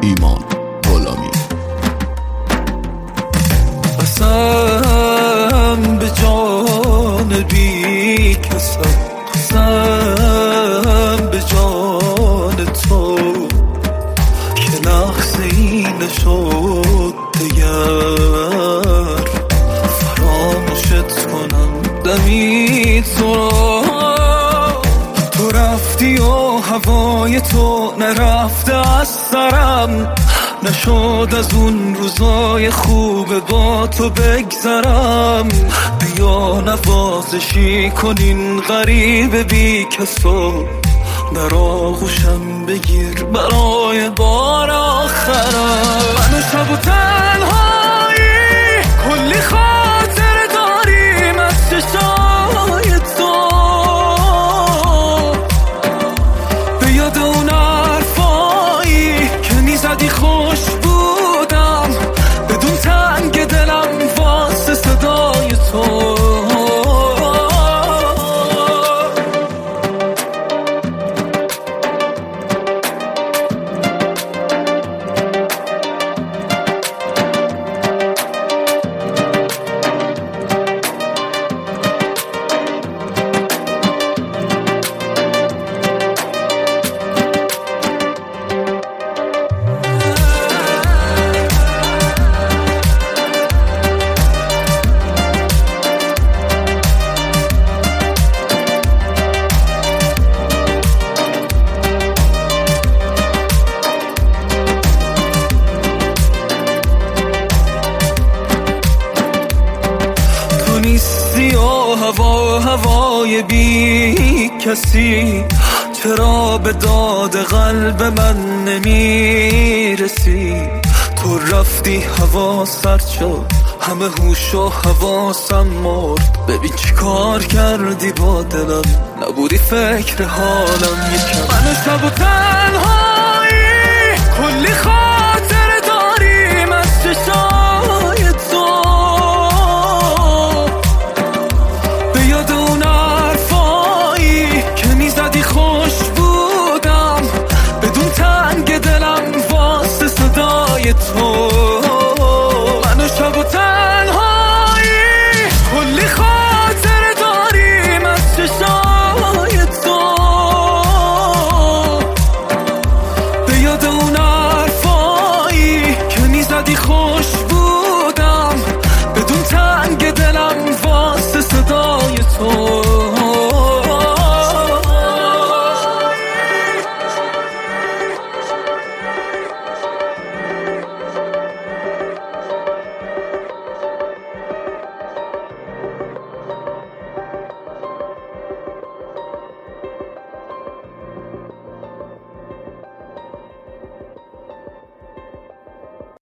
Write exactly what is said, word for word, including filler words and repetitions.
ایمان غلامی. قسم به جان بی کسم، قسم به جان تو که لحظه ای نشد دگر فراموشت کنم دمی تو را. تو رفتی و هوای تو نرفته از سرم، نشد از اون روزای خوب با تو بگذرم. بیا نوازشی کنین غریب بی کسو، در آغوشم بگیر برای بار آخرم. من و شب و تنهایی کلی خاطر داریم از چشای تو، به یاد اون حرفایی که میزدی خوش بودم، بدون تنگ دلم واسه صدای تو. نیستی و هوا هوای بی کسی، چرا به داد قلب من نمیرسی؟ تو رفتی هوا سرد شد، همه هوش و حواسم مرد. ببین چی کار کردی با دلم، نبودی فکر حالم یکم. من شب و